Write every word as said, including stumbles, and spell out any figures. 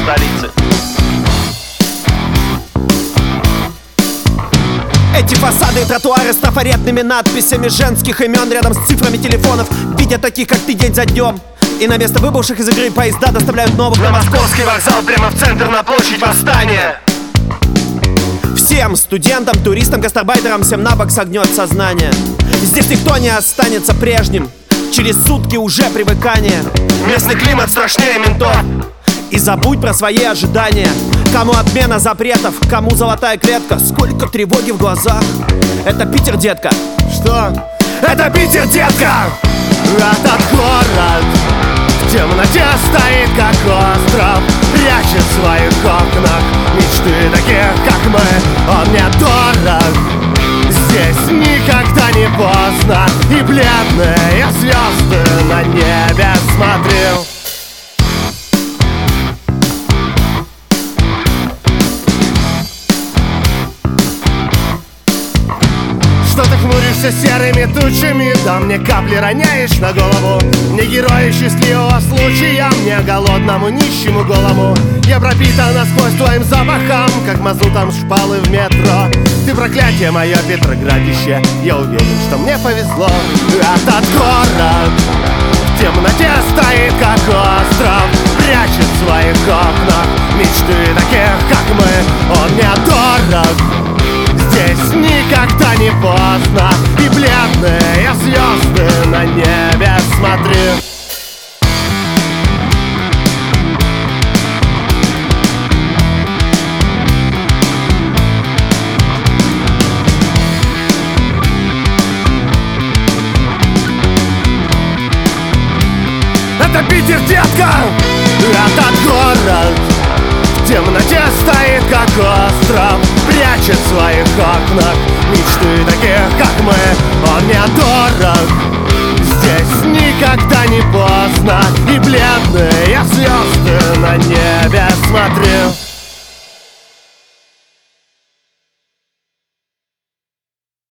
столицы. Эти фасады и тротуары с трафаретными надписями женских имен рядом с цифрами телефонов видят таких, как ты, день за днем. И на место выбывших из игры поезда доставляют новых. На московский вокзал, прямо в центр, на площадь Восстания. Всем студентам, туристам, гастарбайтерам всем на бок согнет сознание. Здесь никто не останется прежним. Через сутки уже привыкание. Местный климат страшнее ментов. И забудь про свои ожидания. Кому отмена запретов, кому золотая клетка. Сколько тревоги в глазах. Это Питер, детка. Что? Это Питер, детка! Этот город в темноте стоит, как остров, прячет в своих окнах мечты таких, как мы. Он мне дорог. Здесь никогда не поздно, и бледные звезды на небе смотрю. Что ты хмуришься серыми тучами? Да мне капли роняешь на голову. Не герою счастливого случая, мне голодному нищему голому. Я пропитан насквозь твоим запахом, как мазутом шпалы в метро. Ты проклятие мое, Петроградище. Я уверен, что мне повезло. Этот город в темноте стоит, как остров, прячет в своих окнах мечты таких, как мы. Он мне дорог. Здесь никогда не поздно, и бледные звезды на небе смотрю. Это Питер, детка! Этот город в темноте стоит, как остров, прячет в своих окнах мечты таких, как мы. Он мне дорог. Здесь никогда не поздно, и бледные звезды на небе смотрю.